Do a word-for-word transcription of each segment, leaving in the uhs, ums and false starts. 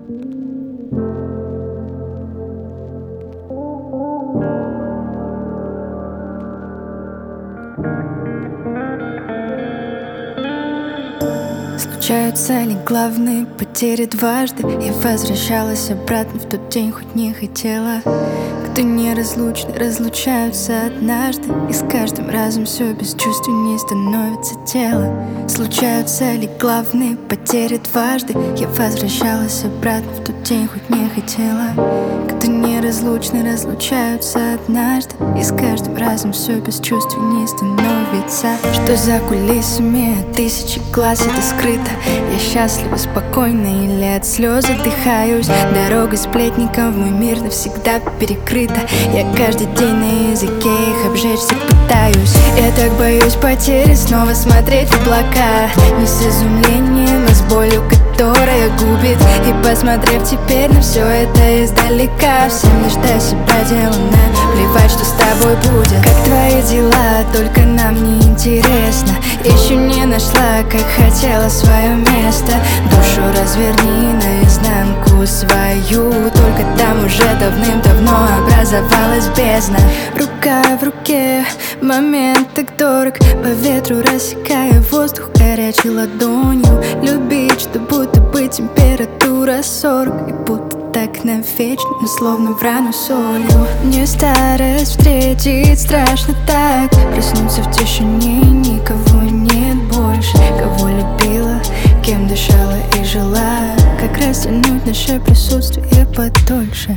Случаются ли главные потери дважды? Я возвращалась обратно в тот день, хоть не хотела. Кто неразлучны, разлучаются однажды, и с каждым разом все бесчувственнее становится тело. Случаются ли главные потери дважды? Я возвращалась обратно в тот день, хоть не хотела. Кто неразлучны, разлучаются однажды, и с каждым разом все бесчувственнее становится. Что за кулисами тысячи глаз, это скрыто. Я счастлива, спокойна или от слез задыхаюсь. Дорога сплетников в мой мир навсегда перекрыта. Я каждый день на языке их обжечься пытаюсь. Я так боюсь потери, снова смотреть в облака. Не с изумлением, а с болью, которая губит. И посмотрев теперь на все это издалека, всем лишь до себя делано, плевать, что с тобой будет. Как твои дела, только нам не интересно. Еще не нашла, как хотела, свое место. Душу разверни наизнанку свою, только там уже давным-давно образовалась бездна. Рука в руке, момент так дорог, по ветру рассекая воздух горячей ладонью. Любить, что будто бы температура сорок, и будто так навечно, словно в рану солью. Мне старость встретить страшно так, проснуться в тишине, никого нет больше. Кого любила, кем дышала и жила, как растянуть наше присутствие подольше.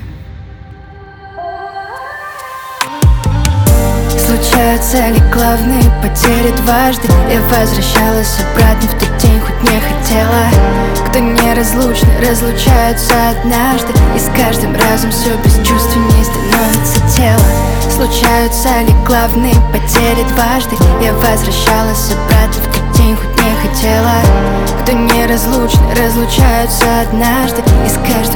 Случаются ли главные потери дважды? Я возвращалась обратно в тот день, хоть не хотела. Кто неразлучны, разлучаются однажды, и с каждым разом все бесчувственнее становится тело. Случаются ли главные потери дважды? Я возвращалась обратно в тот день, хоть не хотела. Кто неразлучны, разлучаются однажды, и с каждым